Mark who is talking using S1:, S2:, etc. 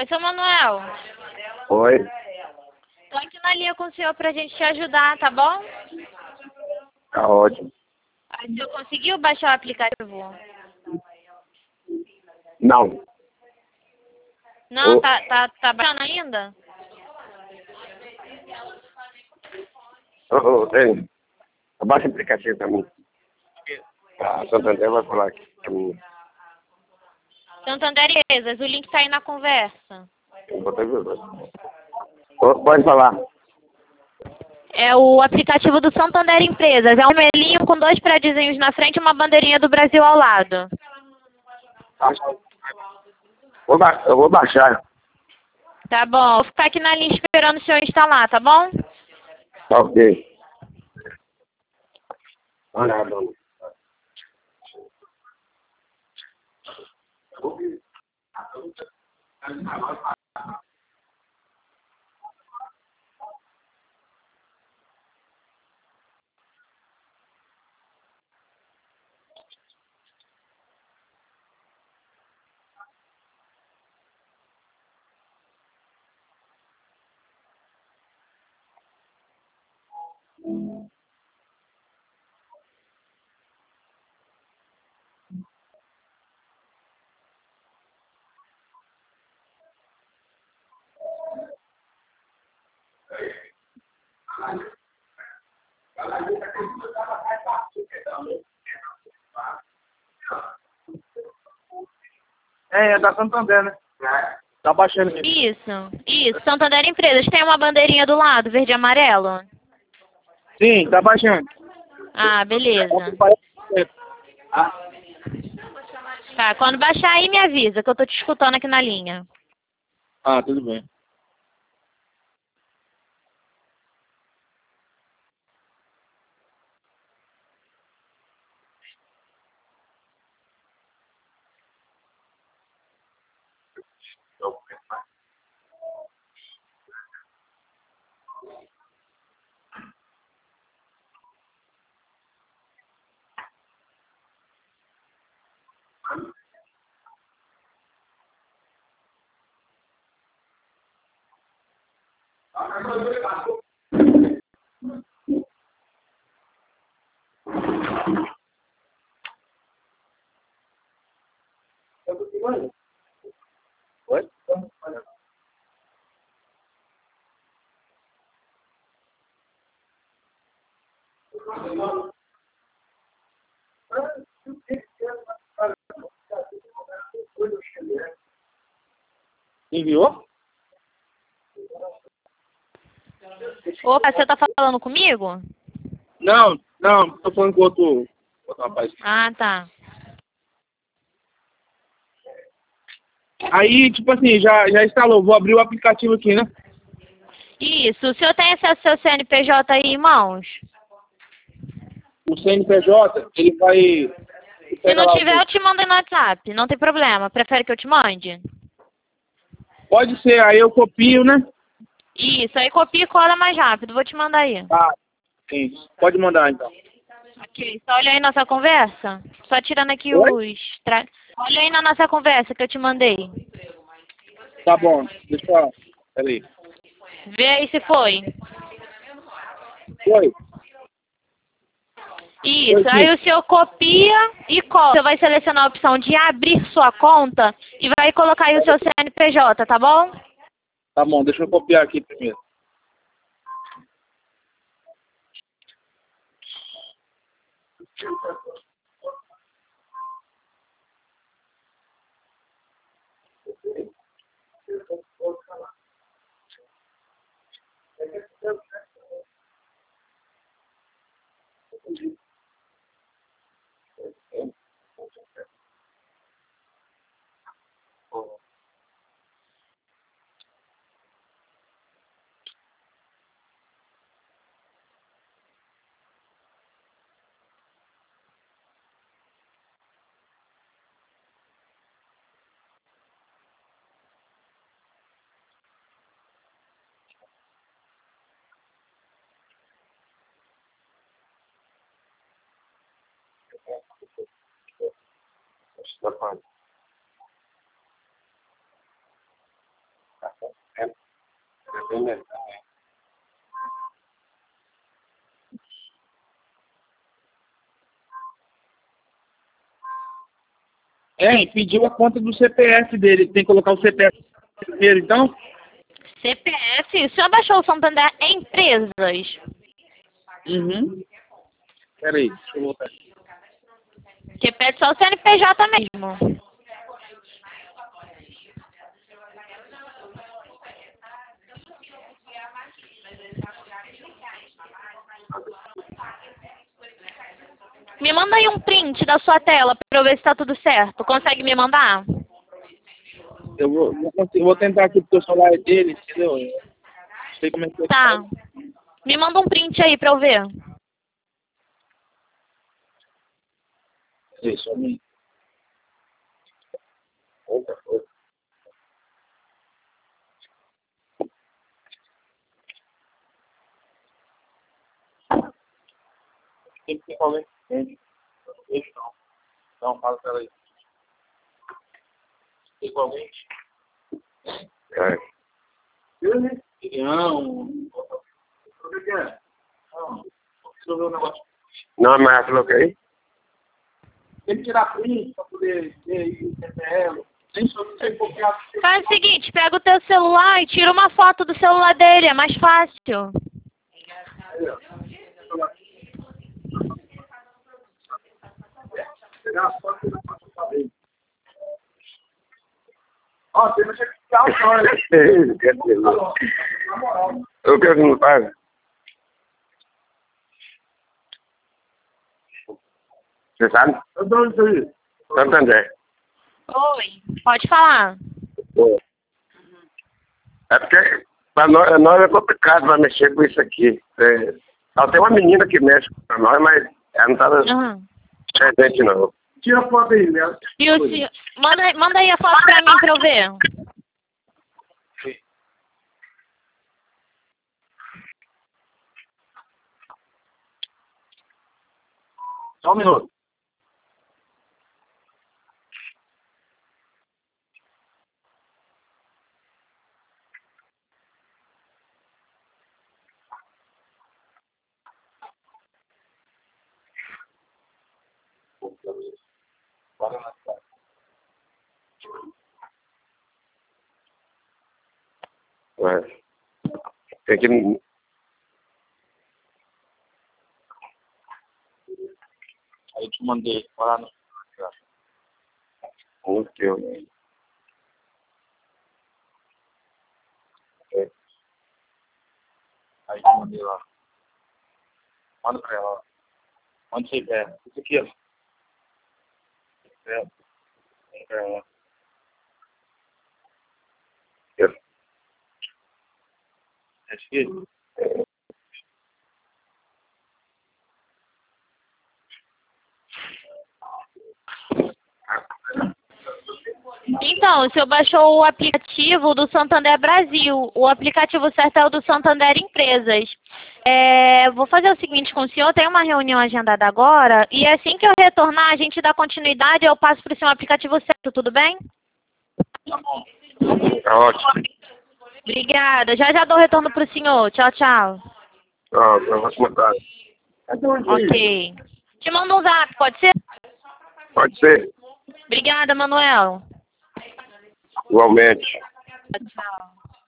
S1: seu Manuel.
S2: Oi.
S1: Tô aqui na linha com o senhor pra gente te ajudar, tá bom?
S2: Tá ótimo.
S1: O senhor conseguiu baixar o aplicativo?
S2: Não.
S1: Não,
S2: Ô.
S1: tá baixando ainda?
S2: Tem. Abaixa o aplicativo pra mim. A Santander vai falar aqui pra mim.
S1: Santander Empresas, o link tá aí na conversa.
S2: Eu botei os dois. Ô, pode falar.
S1: É o aplicativo do Santander Empresas. É um vermelhinho com 2 prédiozinhos na frente e uma bandeirinha do Brasil ao lado.
S2: Eu vou baixar.
S1: Tá bom, vou ficar aqui na linha esperando o senhor instalar, tá bom?
S2: Tá ok. Olha, dona. É da Santander, né? Tá baixando aqui.
S1: Isso. Santander Empresas. Tem uma bandeirinha do lado, verde e amarelo?
S2: Sim, tá baixando.
S1: Ah, beleza.
S2: Ah,
S1: Tá, quando baixar aí me avisa, que eu tô te escutando aqui na linha.
S2: tudo bem. Oi? Enviou?
S1: Opa, você tá falando comigo?
S2: Não, tô falando com outro rapaz.
S1: Ah, tá.
S2: Aí, tipo assim, já instalou, vou abrir o aplicativo aqui, né?
S1: Isso, o senhor tem acesso ao seu CNPJ aí, irmãos?
S2: O CNPJ, ele vai...
S1: Se
S2: Pega
S1: não
S2: lá,
S1: tiver, eu te mando no WhatsApp, não tem problema. Prefere que eu te mande?
S2: pode ser, aí eu copio, né?
S1: Isso, aí copia e cola mais rápido, vou te mandar aí.
S2: Tá, isso. Pode mandar, então.
S1: Ok, só olha aí nossa conversa. Só tirando aqui
S2: Oi?
S1: Olha aí na nossa conversa que eu te mandei.
S2: Tá bom, deixa eu... Peraí.
S1: Vê aí se foi.
S2: Oi? Oi,
S1: Isso, aí
S2: sim.
S1: o senhor copia e cola. Você vai selecionar a opção de abrir sua conta e vai colocar aí o seu CNPJ, tá bom?
S2: Tá bom, deixa eu copiar aqui primeiro. Tá bom.
S3: Pediu a conta do CPF dele. Tem que colocar o CPF primeiro, então?
S1: CPF? O senhor baixou o Santander Empresas?
S3: Uhum. Peraí, deixa eu voltar aqui.
S1: Que pede só o CNPJ mesmo. Me manda aí um print da sua tela pra eu ver se tá tudo certo. Consegue me mandar?
S3: Eu vou tentar aqui porque o celular é dele, entendeu? Não sei como é que
S1: Tá. Me manda um print aí pra eu ver.
S3: Isso, amigo. Tem que ter alguém que entende. Deixa não. Não, fala pra ela aí. Tem alguém?
S2: É.
S3: Não. O que é? Não. Resolveu o negócio.
S2: Não, mas ela falou que aí?
S3: Tem que tirar print pra poder ver aí o CPF. Nem só não sei copiar.
S1: Faz o seguinte, pega o teu celular e tira uma foto do celular dele, é mais fácil.
S3: Pegar as fotos e passar pra dele. Ó, tem que checar o celular. Na moral.
S2: Eu quero que não paga. Você sabe?
S3: Eu dou isso aí.
S2: Santander.
S1: Oi, pode falar.
S2: É porque para nós é complicado para mexer com isso aqui. Só tem uma menina que mexe com nós, mas ela não estava presente não.
S3: Tira a foto aí, né?
S1: E o senhor... Manda aí a foto pra mim pra eu ver.
S3: Só um minuto.
S2: Tem que...
S3: Aí eu te mandei. Vai lá no... Aí te mandei lá. Manda pra ela. Onde você quer? Isso aqui, ó. Manda pra ela. É difícil?
S1: Então, o senhor baixou o aplicativo do Santander Brasil. O aplicativo certo é o do Santander Empresas. Vou fazer o seguinte com o senhor, tem uma reunião agendada agora, e assim que eu retornar, a gente dá continuidade, eu passo para o senhor o aplicativo certo, tudo bem?
S2: Tá ótimo.
S1: Obrigada. Já dou retorno para o senhor. Tchau, tchau.
S2: Eu vou te mandar.
S1: Ok. Te mando um zap, pode ser?
S2: Pode ser.
S1: Obrigada, Manuel.
S2: Igualmente.
S1: Tchau.